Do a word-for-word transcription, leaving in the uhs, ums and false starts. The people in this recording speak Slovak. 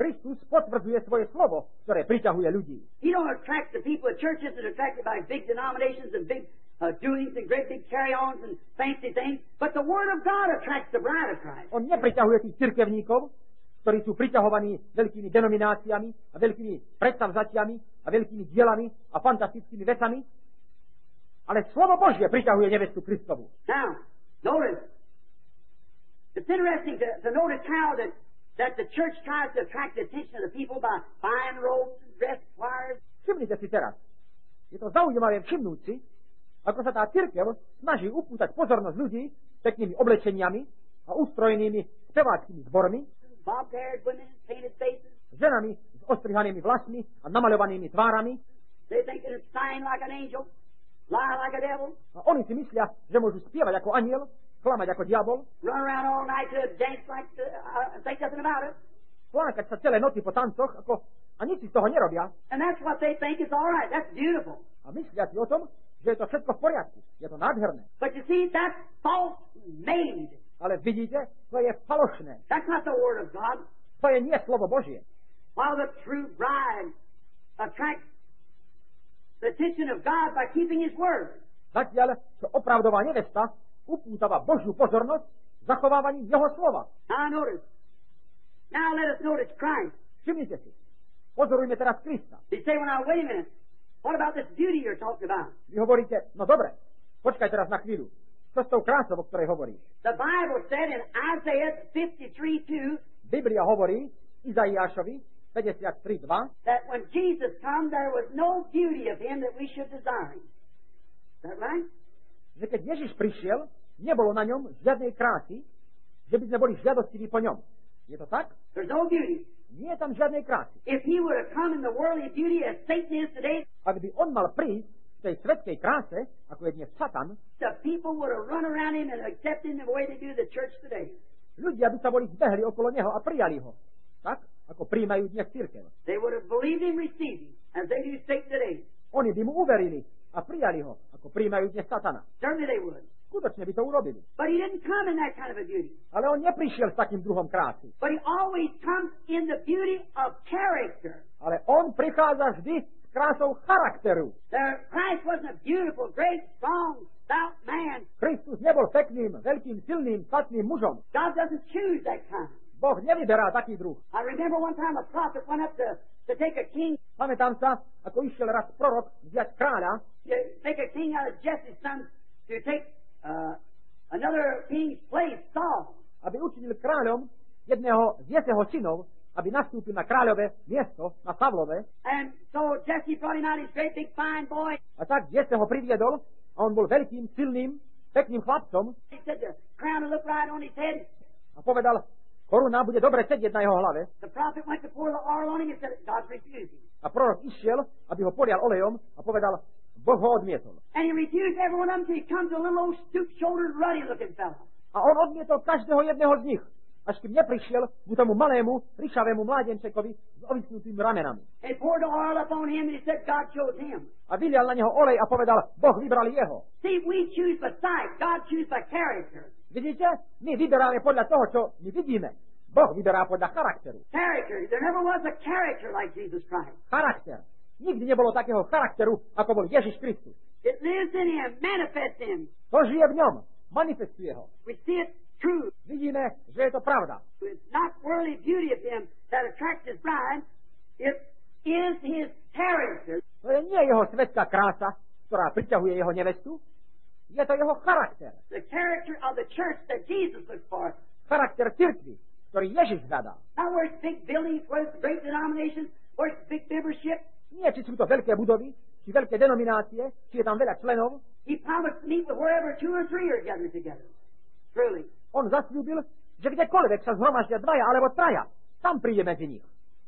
Kristus potvrdzuje svoje slovo, ktoré priťahuje ľudí. He don't attract the people. The church isn't attracted by big denominations and big uh, doings and great big carry-ons and fancy things, but the Word of God attracts the bride of Christ. On nepriťahuje tých cirkevníkov, ktorí sú priťahovaní veľkými denomináciami a veľkými predstavzatiami a veľkými dielami a fantastickými vecami, ale slovo Božie priťahuje nevestu Kristovu. Now, notice, it's interesting to, to notice how that that the church tries to attract the attention of the people by buying robes and dress choirs. Všimnite si teraz. Je to zaujímavé všimnúť si, ako sa tá cirkev snaží upútať pozornosť ľudí peknými oblečeniami a ustrojenými speváckými zbormi, bob-haired women, painted faces. Ženami s ostrihanými vlasmi a namaľovanými tvárami. They think they can sing like an angel, lie like a devil. A oni si myslia, že môžu spievať ako anjel, klamať ako diabol, run around all night to dance like uh, uh, think nothing about it. Flákať sa celé noci po tancoch ako, a nič si z toho nerobia. And that's what they think is all right. That's beautiful. A myslia si o tom, že je to všetko v poriadku. Je to nádherné. But you see, that's false made. Ale vidíte, to je falošné. That's not the Word of God. To je nie slovo Božie. While the true bride attracts the attention of God by keeping His Word. Zatiaľ, čo opravdová nevesta upútava Božiu pozornosť zachovávaním jeho slova. Now notice. Now let us notice Christ. Všimnite si. Pozorujme teraz Krista. You say, well now wait a minute. What about this beauty you're talking about? Vy hovoríte, no dobre, počkaj teraz na chvíľu. Čo s tou krásou, o ktorej hovoríš? The Bible said in Isaiah fifty-three two. Biblia hovorí Izaiášovi päťdesiattri dva. That when Jesus come, there was no beauty of Him that we should desire Him. Is that right? Že keď Ježiš prišiel, nebolo na ňom žiadnej krásy, že by sme boli žiadostiví po ňom. Je to tak? There's no beauty. Nie je tam žiadnej krásy. If He would have come in the worldly beauty as Satan is today, ak by on mal prísť v tej svetskej kráse, ako je dnes Satan, the people would have run around Him and accepted Him the way they do the church today. Ľudia by sa boli zbehli okolo neho a prijali ho. Tak, ako prijímajú dnes cirkev. They would have believed Him, received Him, as they do Satan today. Oni by mu uverili a prijali ho, ako prijímajú dnes Satana. Certainly they would. Skutočne by to urobili. But He didn't come in that kind of a beauty. Ale on neprišiel s takým druhom krásy. But He always comes in the beauty of character. Ale on prichádza vždy s krásou charakteru. There, Christ wasn't a beautiful, great, strong, stout man. Kristus nebol pekným, veľkým, silným, statným mužom. God doesn't choose that kind. Boh nevyberá taký druh. I remember one time a prophet went up to, to take a king. Pamätám sa, ako išiel raz prorok vziať kráľa. To take a king out of Jesse's sons to take uh, another king's place, Saul. Aby učinil kráľom jedného z Jeseho synov, aby nastúpil na kráľové miesto, na Savlové. And so Jesse brought him out, his great big fine boy. A tak Jese ho priviedol a on bol veľkým, silným, pekným chlapcom. He said the crown would look right on his head. A povedal, koruna bude dobre sedieť na jeho hlave. The prophet went to pour the oil on him and said, God refused him. A prorok išiel, aby ho polial olejom a povedal, Boh ho odmietol. And he refused every one of them until he comes to a little old stoop-shouldered, ruddy-looking fellow. A on odmietol každého jedného z nich, až kým neprišiel ku tomu malému, ryšavému mládenčekovi s ovisnutými ramenami. And poured the oil up on him and he said, God chose him. A vylial na neho olej a povedal, Boh vybral jeho. See, we choose by sight, God choose by character. Vidíte? My vyberáme podľa toho, čo my vidíme. Boh vyberá podľa charakteru. Character. There never was a character like Jesus Christ. Charakter. Nikdy nebolo takého charakteru, ako bol Ježiš Kristus. It lives in him, manifests him. To žije v ňom, manifestuje ho. We see it true. Vidíme, že je to pravda. It's not worldly beauty of him that attracts his bride. It is his character. To je nie jeho svetská krása, ktorá priťahuje jeho nevestu. Je to jeho charakter. The character of the church that Jesus looks for. Charakter cirkvi, ktorý Ježiš hľadá. Not where it's big buildings, where it's great denominations, where it's big membership. Nie, či sú to veľké budovy, či veľké denominácie, či je tam veľa členov. He promised to meet with wherever two or three are gathered together. Truly. On zasľúbil, že kdekoľvek sa zhromaždia dvaja alebo traja, tam príde medzi nich.